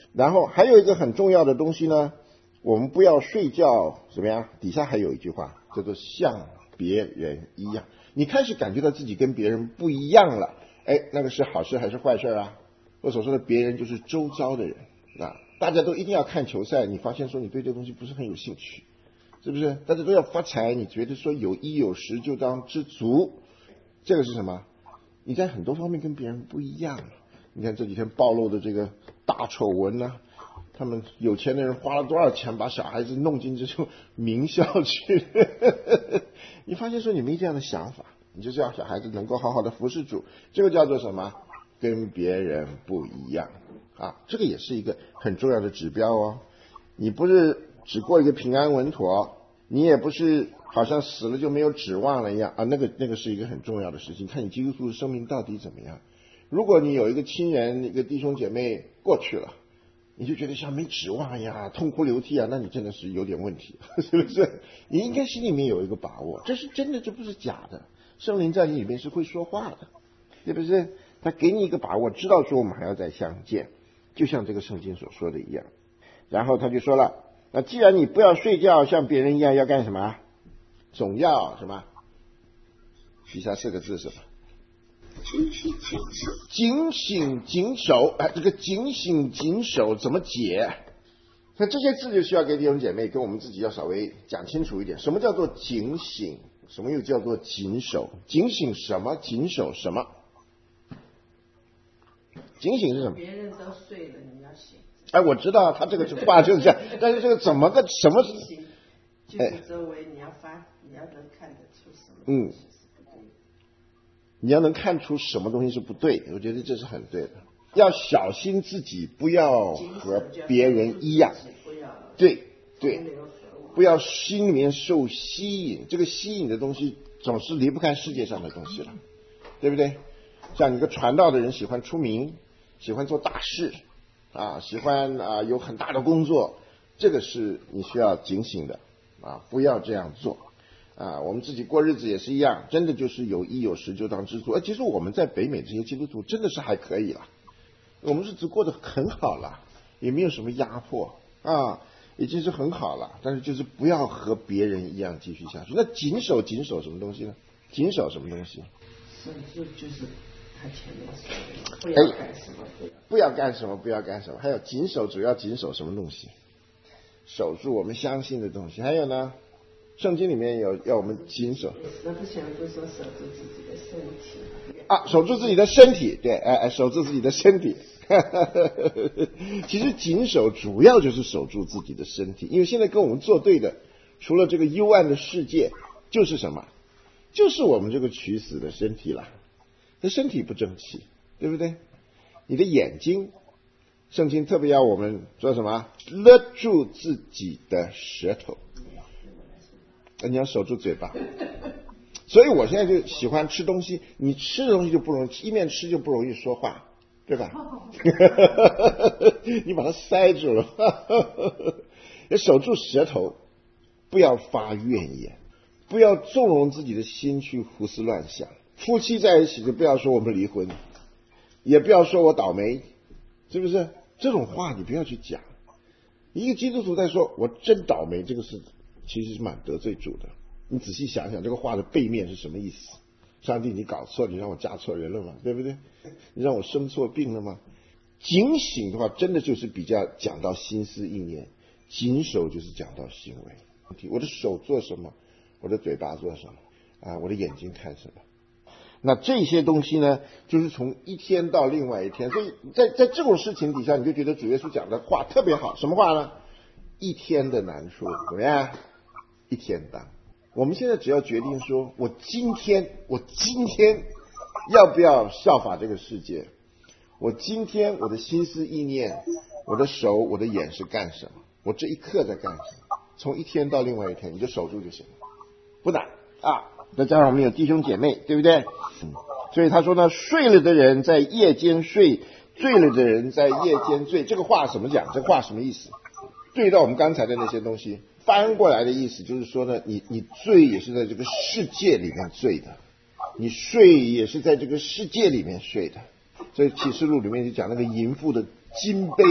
然后还有一个很重要的东西呢，我们不要睡觉怎么样？底下还有一句话叫做像别人一样。你开始感觉到自己跟别人不一样了，那个是好事还是坏事啊？我所说的别人就是周遭的人啊，大家都一定要看球赛，你发现说你对这个东西不是很有兴趣，是不是？大家都要发财，你觉得说有衣有食就当知足，这个是什么？你在很多方面跟别人不一样。你看这几天暴露的这个大丑闻呢，他们有钱的人花了多少钱把小孩子弄进这种名校去你发现说你没这样的想法，你就是要小孩子能够好好的服侍主，这个叫做什么？跟别人不一样啊，这个也是一个很重要的指标哦。你不是只过一个平安稳妥，你也不是好像死了就没有指望了一样啊，那个是一个很重要的事情。看你基督徒的生命到底怎么样。如果你有一个亲人一个弟兄姐妹过去了，你就觉得像没指望呀，痛哭流涕啊，那你真的是有点问题是不是？你应该心里面有一个把握，这是真的，这不是假的，圣灵在你里面是会说话的，是不是？他给你一个把握，知道说我们还要再相见，就像这个圣经所说的一样。然后他就说了，那既然你不要睡觉像别人一样，要干什么？总要什么？以下4个字是什么？警醒谨守。这个警醒谨守怎么解？那这些字就需要给弟兄姐妹跟我们自己要稍微讲清楚一点。什么叫做警醒？什么又叫做谨守？警醒什么？谨守什么？警醒是什么？ 别人都睡了，你要醒。 我知道他这个话就是这样，但是这个怎么个什么？ 就是周围你要能看得出什么东西是不对的。 你要能看出什么东西是不对，我觉得这是很对的。要小心自己，不要和别人一样。对，不要心里面受吸引，这个吸引的东西总是离不开世界上的东西了，对不对？像一个传道的人喜欢出名，喜欢做大事喜欢有很大的工作，这个是你需要警醒的不要这样做我们自己过日子也是一样，真的就是有衣有食就当知足。其实我们在北美这些基督徒真的是还可以了，我们日子过得很好了，也没有什么压迫已经是很好了，但是就是不要和别人一样继续下去。那谨守什么东西呢？谨守什么东西？ 守住就是他前面说的，不要干什么， 不要干什么，不要干什么。还有谨守，主要谨守什么东西？守住我们相信的东西。还有呢，圣经里面有要我们谨守。 我不想就说守住自己的身体守住自己的身体，对，守住自己的身体。其实谨守主要就是守住自己的身体，因为现在跟我们作对的，除了这个幽暗的世界，就是什么？就是我们这个取死的身体了。这身体不争气，对不对？你的眼睛，圣经特别要我们说什么？勒住自己的舌头，你要守住嘴巴。所以我现在就喜欢吃东西，你吃的东西就不容易，一面吃就不容易说话，对吧？你把它塞住了。守住舌头，不要发怨言，不要纵容自己的心去胡思乱想。夫妻在一起就不要说我们离婚，也不要说我倒霉，是不是？这种话你不要去讲。一个基督徒在说我真倒霉，这个是其实是蛮得罪主的。你仔细想想这个话的背面是什么意思？上帝，你搞错，你让我嫁错人了吗？对不对？你让我生错病了吗？警醒的话真的就是比较讲到心思意念，谨守就是讲到行为。我的手做什么，我的嘴巴做什么我的眼睛看什么。那这些东西呢，就是从一天到另外一天。所以在这种事情底下，你就觉得主耶稣讲的话特别好。什么话呢？一天的难处怎么样？一天当。我们现在只要决定说，我今天要不要效法这个世界？我今天我的心思意念，我的手我的眼是干什么？我这一刻在干什么？从一天到另外一天，你就守住就行了，不难再加上我们有弟兄姐妹，对不对？所以他说呢，睡了的人在夜间睡，醉了的人在夜间醉。这个话怎么讲？这个话什么意思？对到我们刚才的那些东西，翻过来的意思就是说呢，你醉也是在这个世界里面醉的，你睡也是在这个世界里面睡的。所以启示录里面就讲那个淫妇的金杯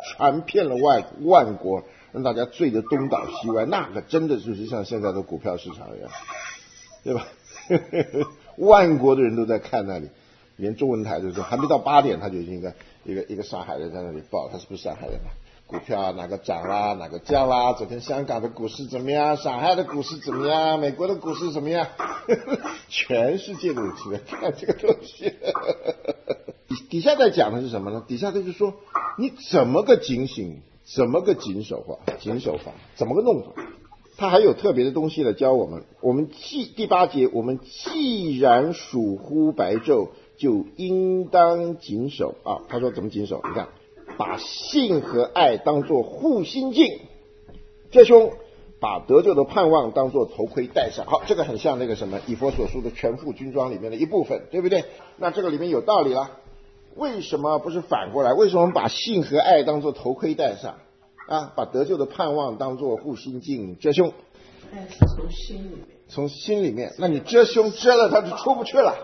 传遍了万国，让大家醉得东倒西歪，那个真的就是像现在的股票市场一样，对吧？万国的人都在看那里，连中文台都说还没到8点，他就已经一个上海人在那里报，他是不是上海人啊？股票哪个涨啦，哪个降啦？昨天香港的股市怎么样？上海的股市怎么样？美国的股市怎么样？全世界都在看这个东西。底下在讲的是什么呢？底下就是说，你怎么个警醒，怎么个谨守法，怎么个弄法？他还有特别的东西来教我们。第8节，我们既然属乎白昼，就应当谨守啊。他说怎么谨守？你看。把信和爱当作护心镜，弟兄把得救的盼望当作头盔戴上。好，这个很像那个什么以弗所书的全副军装里面的一部分，对不对？那这个里面有道理了。为什么不是反过来？为什么把信和爱当作头盔戴上啊？把得救的盼望当作护心镜，弟兄。 爱是从心里面。 从心里面，那你遮胸遮了，他就出不去了。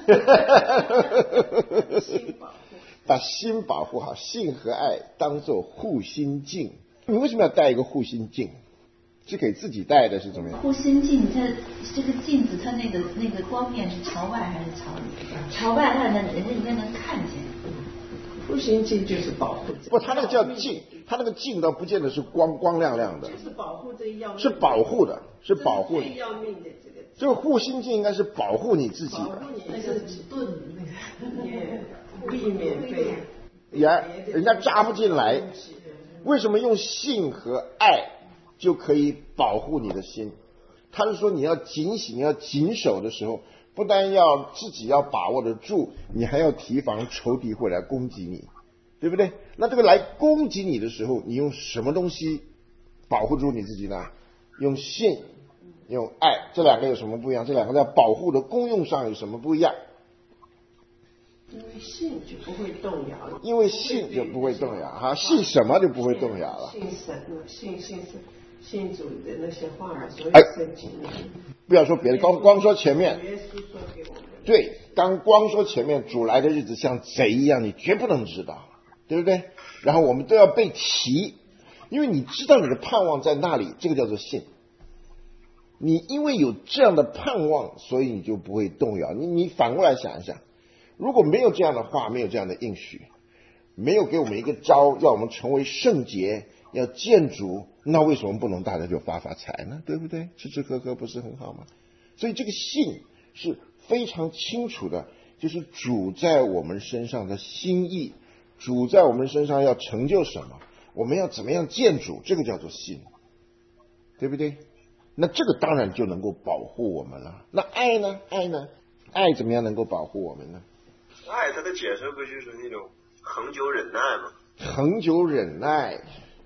把心保护好，信和爱当做护心镜。你为什么要戴一个护心镜？是给自己戴的，是怎么样？ 护心镜，它这个镜子，它那个光面是朝外还是朝里？朝外，它人家应该能看见。 护心镜就是保护。 不，它那个叫镜，它那个镜倒不见得是光亮亮的。 就是保护这要命。 是保护的，是保护的。 最要命的这个。 这个护心镜应该是保护你自己的。 保护你那个盾那个。避免被人家扎不进来。为什么用信和爱就可以保护你的心？他是说你要警醒，你要谨守的时候，不但要自己要把握得住，你还要提防仇敌会来攻击你，对不对？那这个来攻击你的时候，你用什么东西保护住你自己呢？用信，用爱，这两个有什么不一样？这两个在保护的功用上有什么不一样？ 因为信就不会动摇了。 因为信就不会动摇哈，信什么就不会动摇了。 信神，信主的那些话，所以圣经。 不要说别的，光说前面。 耶稣说给我们。 对，光说前面主来的日子像贼一样，你绝不能知道，对不对？然后我们都要被提，因为你知道你的盼望在那里，这个叫做信。你因为有这样的盼望，所以你就不会动摇。你反过来想一想。如果没有这样的话，没有这样的应许，没有给我们一个招，要我们成为圣洁，要见主，那为什么不能大家就发财呢？对不对？吃吃喝喝不是很好吗？所以这个信是非常清楚的，就是主在我们身上的心意，主在我们身上要成就什么，我们要怎么样见主，这个叫做信，对不对？那这个当然就能够保护我们了。那爱呢？爱怎么样能够保护我们呢？ 爱它的解释不就是那种恒久忍耐吗？ 恒久忍耐。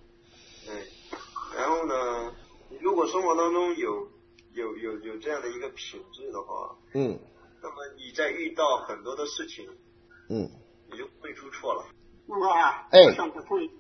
然后呢，你如果生活当中有这样的一个品质的话，那么你在遇到很多的事情，你就不会出错了。 那么我想补充，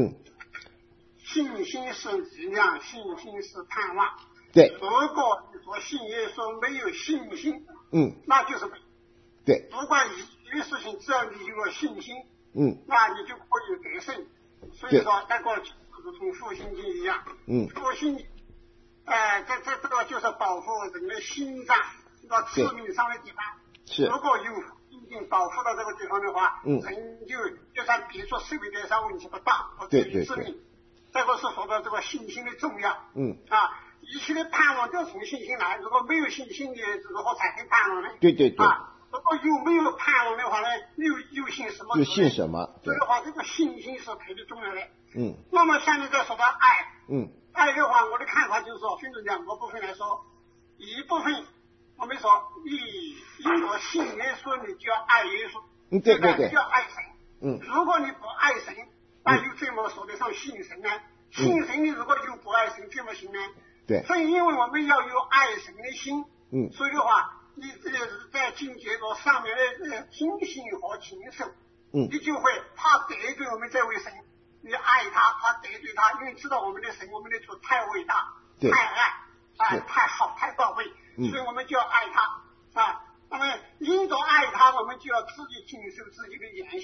信心是力量，信心是盼望。 对。 如果你说信耶稣没有信心，那就是对。 不管一个事情，只要你有了信心，那你就可以得胜。所以说，那个如同复兴经一样，复兴，这个就是保护人的心脏，这个致命伤的地方。 是。 如果有信心保护到这个地方的话，人就算别说生命上问题不大，不至于致命。这个是说到这个信心的重要。一切的盼望都要从信心来，如果没有信心的，如何产生盼望呢？ 对。 如果没有盼望的话呢，又信什么？ 又信什么？ 所以的话，这个信心是特别重要的。那么下面再说到爱。爱的话，我的看法就是说，分成两个部分来说。一部分我们说，因为信耶稣，你就要爱耶稣。 对。 就要爱神。如果你不爱神，那又怎么说得上信神呢？信神，你如果又不爱神，怎么行呢？ 对。 所以，因为我们要有爱神的心。所以的话。你这个在境界着上面的精心和禽兽，你就会怕得罪我们这位神，你爱他，怕得罪他，因为知道我们的神，我们的主太伟大，太爱，太好，太到位，所以我们就要爱他那么因着爱他，我们就要自己谨守自己的言行。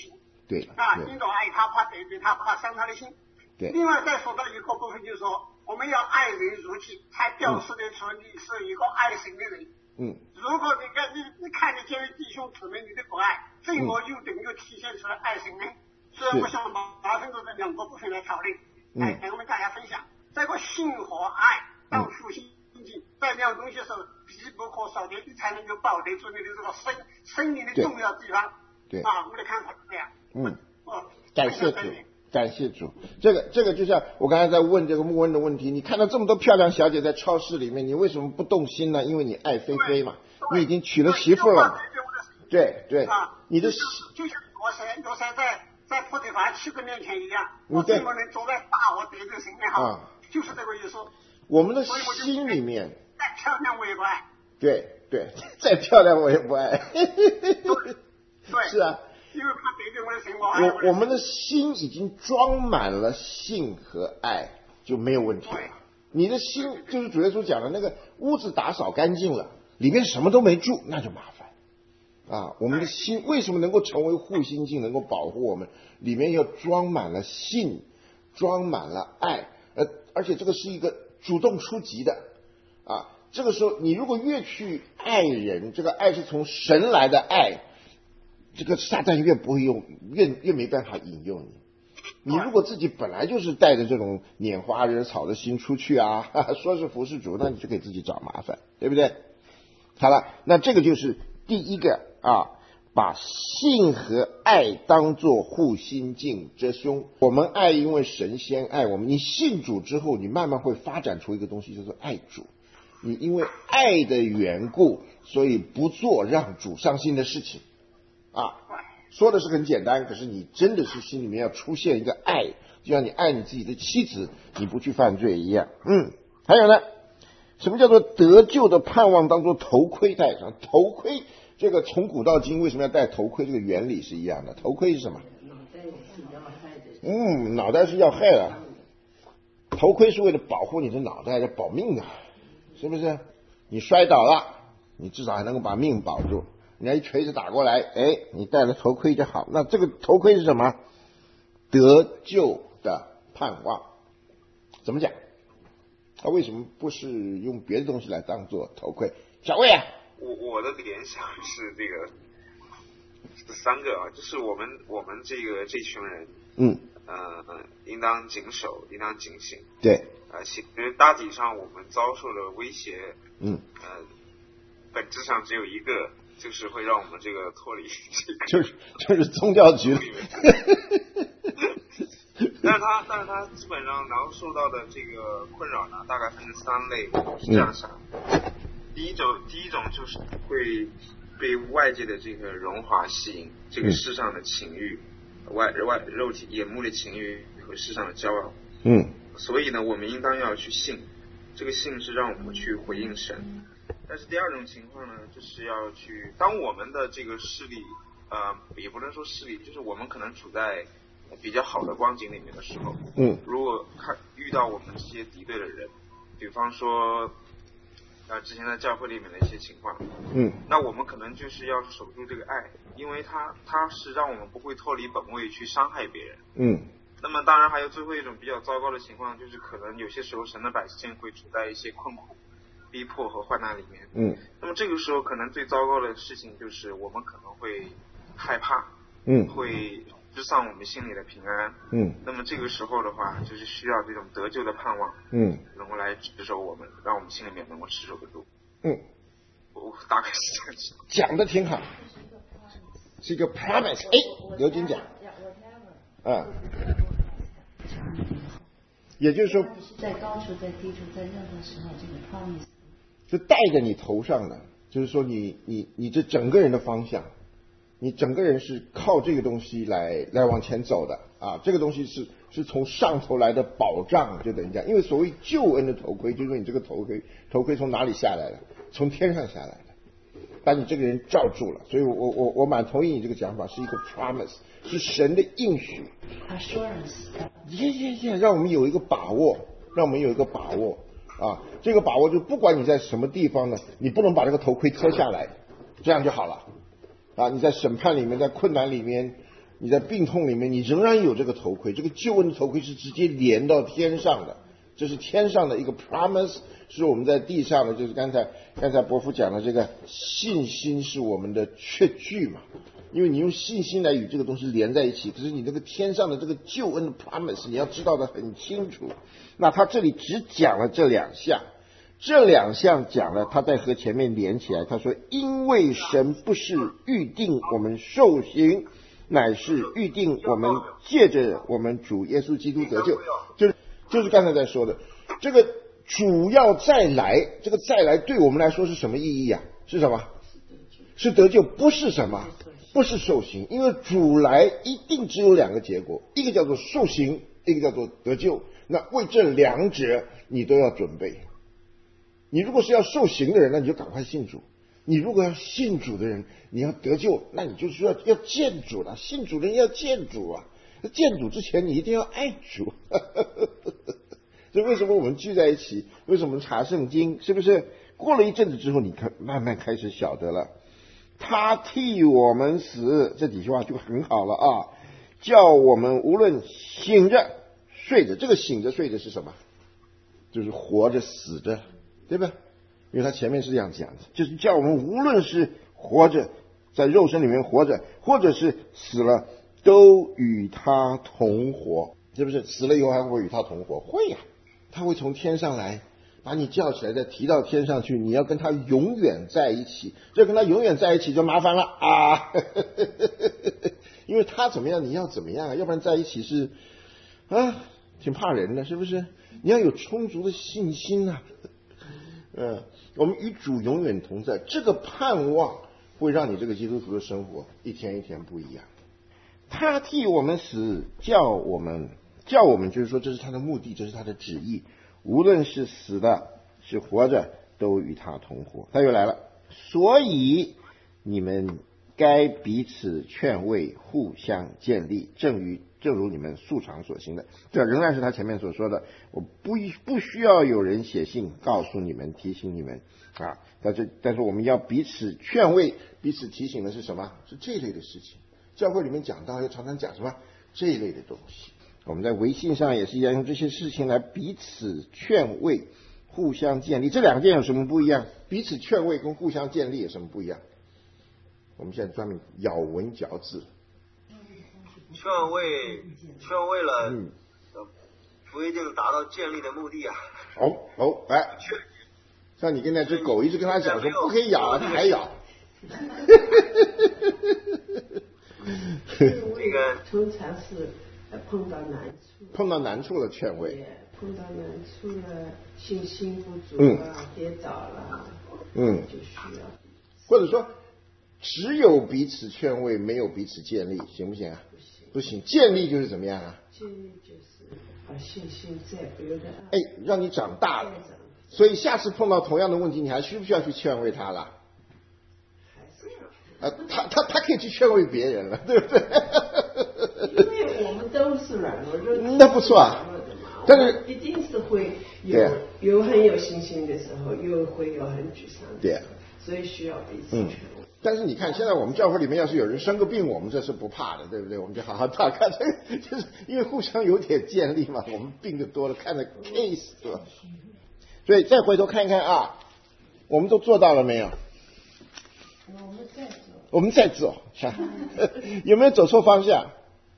对因着爱他，怕得罪他，怕伤他的心。 对。 另外再说到一个部分，就是说我们要爱人如己，才表示得出你是一个爱神的人。如果你看得见弟兄姊妹你的不爱，怎么又能够体现出来爱神呢？所以我想麻烦着这两个部分来讨论，跟我们大家分享。这个信和爱当复兴进，这两东西是必不可少的，你才能够保得住你的这个生命的重要地方。 对。 我的看法是这样。 感谢主，感谢主。这个就像我刚才在问这个穆恩的问题，你看到这么多漂亮小姐在超市里面，你为什么不动心呢？因为你爱菲菲嘛，你已经娶了媳妇了嘛。对。你的就像罗塞在波提乏7个面前一样，我怎么能坐在大我得罪神呢？就是这个意思。 我们的心里面， 再漂亮我也不爱。 对，再漂亮我也不爱。 对。 是啊。 因为怕得罪我的神， 我们的心已经装满了性和爱，就没有问题了。你的心就是主耶稣讲的那个屋子打扫干净了，里面什么都没住，那就麻烦。我们的心为什么能够成为护心镜，能够保护我们？里面要装满了性，装满了爱，而且这个是一个主动出击的。这个时候你如果越去爱人，这个爱是从神来的爱，这个撒旦越不会用，越没办法引诱你。你如果自己本来就是带着这种拈花惹草的心出去说是服侍主，那你就给自己找麻烦，对不对？好了，那这个就是第一个把性和爱当作护心镜遮胸。我们爱，因为神先爱我们。你信主之后，你慢慢会发展出一个东西叫做爱主。你因为爱的缘故，所以不做让主伤心的事情。说的是很简单，可是你真的是心里面要出现一个爱，就像你爱你自己的妻子，你不去犯罪一样。还有呢，什么叫做得救的盼望当作头盔戴上？头盔这个从古到今为什么要戴头盔？这个原理是一样的。头盔是什么？脑袋是要害的。头盔是为了保护你的脑袋，要保命的，是不是？你摔倒了，你至少还能够把命保住。人家一锤子打过来，你戴了头盔就好。那这个头盔是什么？得救的盼望。怎么讲？他为什么不是用别的东西来当做头盔？小魏我的联想是3个就是我们这群人，应当谨守，应当警醒。 对。 其实大体上我们遭受的威胁，本质上只有一个。就是会让我们这个脱离就是宗教局但是他基本上然后受到的这个困扰呢，大概分成3类，是这样想。第一种就是会被外界的这个荣华吸引，这个世上的情欲，肉体眼目的情欲和世上的骄傲。所以呢，我们应当要去信，这个信是让我们去回应神。但是第二种情况呢，就是要去当我们的这个势力也不能说势力，就是我们可能处在比较好的光景里面的时候，如果遇到我们这些敌对的人，比方说之前在教会里面的一些情况，那我们可能就是要守住这个爱，因为它是让我们不会脱离本位去伤害别人。那么当然还有最后一种比较糟糕的情况，就是可能有些时候神的百姓会处在一些困苦、逼迫和患难里面。那么这个时候可能最糟糕的事情就是我们可能会害怕，会失丧我们心里的平安。那么这个时候的话，就是需要这种得救的盼望，能够来持守我们，让我们心里面能够持守得住。我大概是这样子。 讲的挺好，是一个 promise。刘金讲，也就是说， 在高处，在低处，在任何时候，这个 promise 就戴在你头上的，就是说你这整个人的方向，你整个人是靠这个东西来往前走的这个东西是从上头来的保障，就等于讲，因为所谓救恩的头盔，就是说你这个头盔从哪里下来的？从天上下来的，把你这个人罩住了。所以我蛮同意你这个讲法，是一个 promise， 是神的应许 assurance， 让我们有一个把握，这个把握就不管你在什么地方呢，你不能把这个头盔脱下来，这样就好了你在审判里面，在困难里面你在病痛里面，你仍然有这个头盔，这个救恩的头盔是直接连到天上的，这是天上的一个 promise， 是我们在地上的，就是刚才伯父讲的这个信心是我们的确据嘛，因为你用信心来与这个东西连在一起，可是你那个天上的这个救恩的 promise 你要知道的很清楚。那他这里只讲了这2项，这2项讲了，他再和前面连起来，他说因为神不是预定我们受刑，乃是预定我们借着我们主耶稣基督得救，就是刚才在说的这个主要再来，这个再来对我们来说是什么意义啊？是什么？是得救，不是什么？不是受刑，因为主来一定只有2个结果，一个叫做受刑，一个叫做得救。那为这2者你都要准备。你如果是要受刑的人，那你就赶快信主；你如果要信主的人，你要得救，那你就需要见主了。信主的人要见主啊，见主之前你一定要爱主。所以为什么我们聚在一起？为什么我们查圣经？是不是过了一阵子之后，你看慢慢开始晓得了？他替我们死，这几句话就很好了啊！叫我们无论醒着睡着，这个醒着睡着是什么？就是活着死着，对吧？因为他前面是这样讲的，就是叫我们无论是活着，在肉身里面活着，或者是死了，都与他同活，是不是？死了以后还会与他同活？会呀，他会从天上来把你叫起来，再提到天上去，你要跟他永远在一起。这跟他永远在一起就麻烦了啊！因为他怎么样，你要怎么样啊？要不然在一起是挺怕人的，是不是？你要有充足的信心啊！我们与主永远同在，这个盼望会让你这个基督徒的生活一天一天不一样。他替我们死，叫我们就是说这是他的目的，这是他的旨意。无论是死的是活着，都与他同活。他又来了，所以你们该彼此劝慰，互相建立，正如你们素常所行的。这仍然是他前面所说的，我不需要有人写信告诉你们，提醒你们啊。但是我们要彼此劝慰，彼此提醒的是什么？是这一类的事情。教会里面讲到要常常讲什么？这一类的东西。我们在微信上也是一样，用这些事情来彼此劝慰，互相建立。这2件有什么不一样？彼此劝慰跟互相建立有什么不一样？我们现在专门咬文嚼字。 劝慰了，不一定达到建立的目的啊。 来，像你跟那只狗一直跟他讲说不可以咬啊，他还咬。 这个通常是碰到难处了劝慰， 碰到难处了，信心不足跌倒了，就需要。 或者说只有彼此劝慰，没有彼此建立，行不行啊？不行。建立就是怎么样啊？ 建立就是把信心再不由得让你长大了。所以下次碰到同样的问题，你还需不需要去劝慰他了？他可以去劝慰别人了，对不对？ 因为我们都是软弱， 那不错啊。但是一定是会有很有信心的时候，又会有很沮丧的时候，所以需要彼此劝慰。 但是你看，现在我们教会里面要是有人生个病，我们这是不怕的，对不对？我们就好好看，就是因为互相有点建立嘛，我们病就多了，看着 case 对吧？所以再回头看一看啊，我们都做到了没有？我们在做，有没有走错方向？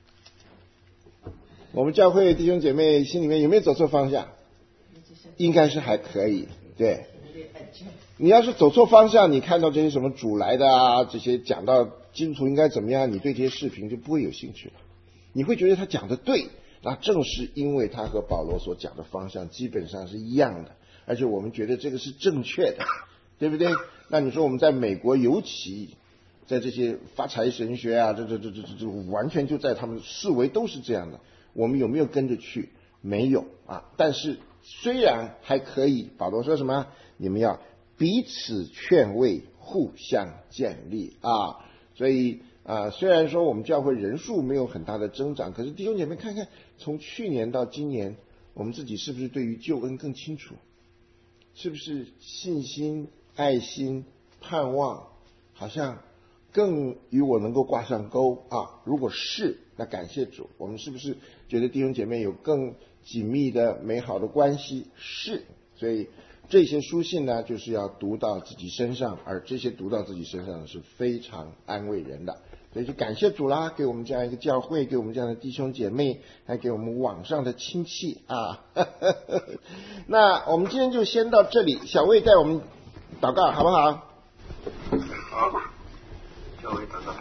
我们教会弟兄姐妹心里面有没有走错方向？应该是还可以，对。你要是走错方向，你看到这些什么主来的啊，这些讲到基督徒应该怎么样，你对这些视频就不会有兴趣了。你会觉得他讲的对，那正是因为他和保罗所讲的方向基本上是一样的，而且我们觉得这个是正确的，对不对？那你说我们在美国，尤其在这些发财神学啊，这完全就在他们视为都是这样的。我们有没有跟着去？没有啊。但是虽然还可以，保罗说什么？你们要彼此劝慰，互相建立啊。所以虽然说我们教会人数没有很大的增长，可是弟兄姐妹看看，从去年到今年，我们自己是不是对于救恩更清楚？是不是信心、爱心、盼望，好像更与我能够挂上钩啊？如果是，那感谢主。我们是不是觉得弟兄姐妹有更紧密的美好的关系？是。所以这些书信呢，就是要读到自己身上，而这些读到自己身上是非常安慰人的。所以就感谢主啦，给我们这样一个教会，给我们这样的弟兄姐妹，还给我们网上的亲戚啊。那我们今天就先到这里，小魏带我们祷告好不好？ 好，小魏祷告。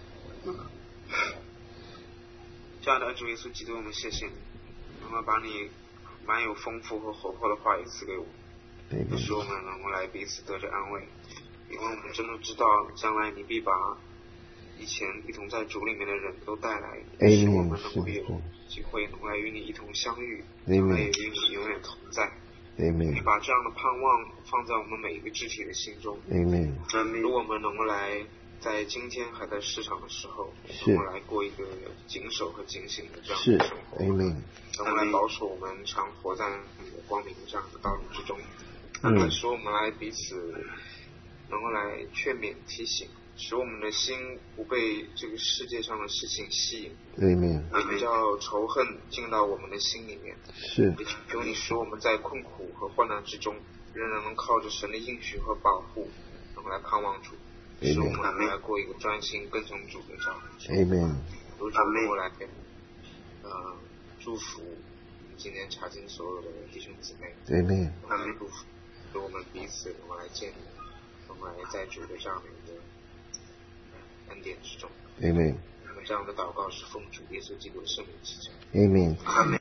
亲爱的主耶稣基督，我们谢谢你，能够把你蛮有丰富和活泼的话语赐给我，使我们能够来彼此得着安慰，因为我们真的知道将来你必把以前一同在主里面的人都带来，使我们能够有机会能来与你一同相遇，能来与你永远同在。你把这样的盼望放在我们每一个肢体的心中。如果我们能够来在今天还在市场的时候，能够来过一个谨守和警醒的这样的生活，能够来保守我们常活在你的光明这样的道路之中，能够使我们来彼此能够来劝勉提醒，使我们的心不被这个世界上的事情吸引，比较仇恨进到我们的心里面。求你使我们在困苦和患难之中，仍然能靠着神的应许和保护，能够来盼望主，使我们能来过一个专心跟从主的这样的。如主能够来祝福今天查经所有的弟兄姊妹，祝福使我们彼此能够来建立，能够来在主的这样的一个恩典之中。我们这样的祷告是奉主耶稣基督的圣名祈求。